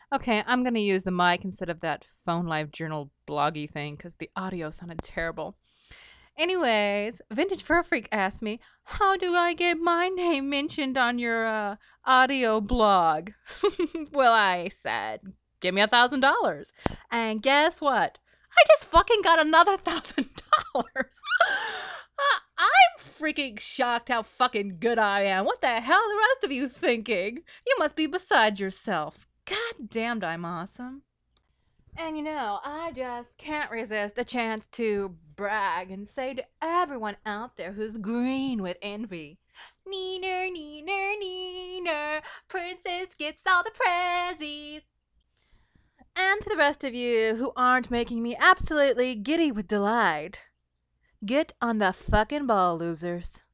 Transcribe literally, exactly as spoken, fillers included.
Okay, I'm gonna use the mic instead of that phone live journal bloggy thing because the audio sounded terrible. Anyways, Vintage Fur Freak asked me, how do I get my name mentioned on your uh, audio blog? Well, I said, give me a thousand dollars. And guess what? I just fucking got another thousand dollars. I'm freaking shocked how fucking good I am. What the hell are the rest of you thinking? You must be beside yourself. God damned, I'm awesome. And you know, I just can't resist a chance to brag and say to everyone out there who's green with envy, Neener, neener, neener, princess gets all the prezzies. And to the rest of you who aren't making me absolutely giddy with delight, get on the fucking ball, losers.